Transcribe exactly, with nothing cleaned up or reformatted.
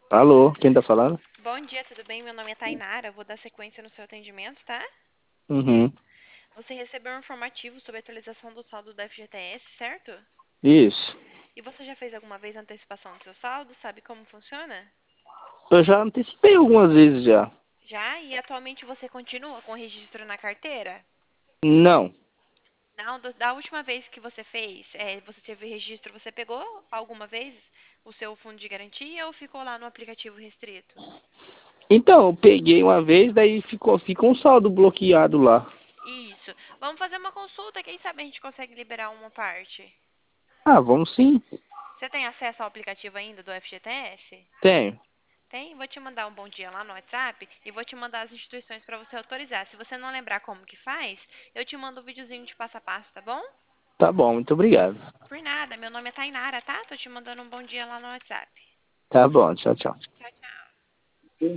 Alô, quem tá falando? Bom dia, tudo bem? Meu nome é Tainara, vou dar sequência no seu atendimento, tá? Uhum. Você recebeu um informativo sobre a atualização do saldo do F G T S, certo? Isso. E você já fez alguma vez a antecipação do seu saldo? Sabe como funciona? Eu já antecipei algumas vezes já. Já? E atualmente você continua com o registro na carteira? Não. Não, do- da última vez que você fez, é, você teve registro, você pegou alguma vez o seu fundo de garantia ou ficou lá no aplicativo restrito? Então, eu peguei uma vez, daí ficou, ficou um saldo bloqueado lá. Isso. Vamos fazer uma consulta, quem sabe a gente consegue liberar uma parte. Ah, vamos sim. Você tem acesso ao aplicativo ainda do F G T S? Tenho. Tem? Vou te mandar um bom dia lá no WhatsApp e vou te mandar as instituições para você autorizar. Se você não lembrar como que faz, eu te mando um videozinho de passo a passo, tá bom? Tá bom, muito obrigado. Por nada, meu nome é Tainara, tá? Tô te mandando um bom dia lá no WhatsApp. Tá bom, tchau, tchau.